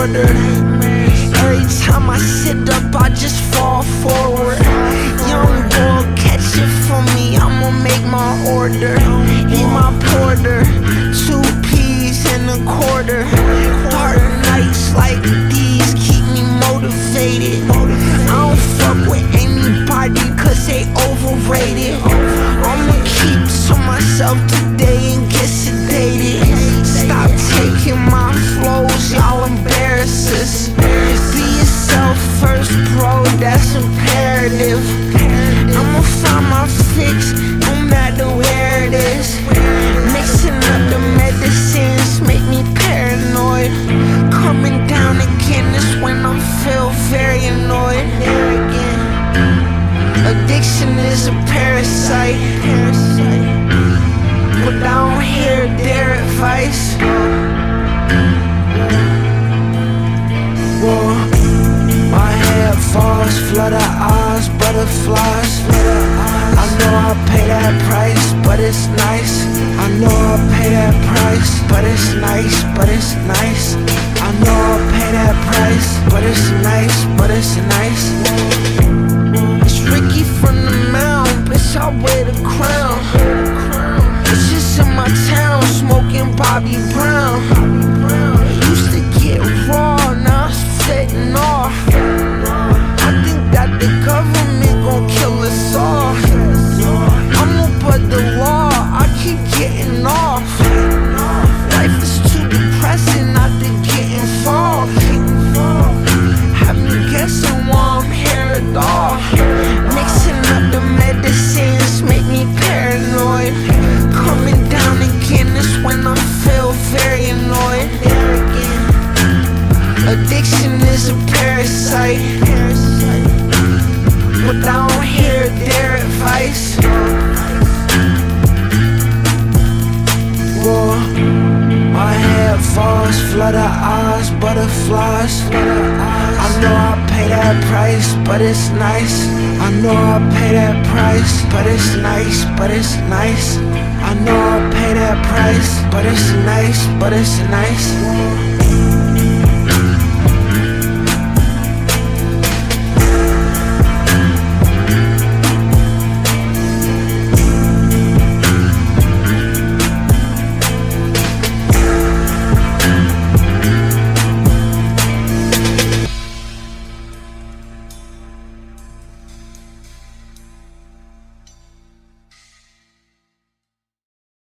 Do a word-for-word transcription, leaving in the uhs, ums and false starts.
order. Every time I sit up, I just fall forward. Young boy, catch it for me, I'ma make my order. Eat my porter, two peas and a quarter. Dark nights like these keep me motivated. I don't fuck with anybody cause they overrated. I'ma keep to myself today and get sedated. Stop taking my flows, y'all embarrass us. Be yourself first, bro, that's imperative. I'ma find my fix, no matter where it is. Mixing up the medicines make me paranoid. Coming down again is when I feel very annoyed. There again, addiction is a parasite, but I don't hear their advice. Whoa, my head falls, flutter eyes, butterflies. I know I pay that price, but it's nice. I know I pay that price, but it's nice, but it's nice. I know I pay that price, but it's nice, but it's nice. It's Ricky from the mound, bitch, I wear the crown. It's just in my town, smoking Bobby Brown. Used to get raw, now it's fitting off. I think that the government gon' kill us all. I'm above the law, I keep getting off. Life is too depressing not to get involved. Have me guessing why I'm here at all. Mixing up the medicines make me paranoid. Coming down again is when I feel very annoyed. There again, addiction is a parasite, but I don't hear their advice. Whoa, my head falls, flutter eyes, butterflies. I know I pay that price, but it's nice. I know I pay that price, but it's nice, but it's nice. I know I pay that price, but it's nice, but it's nice.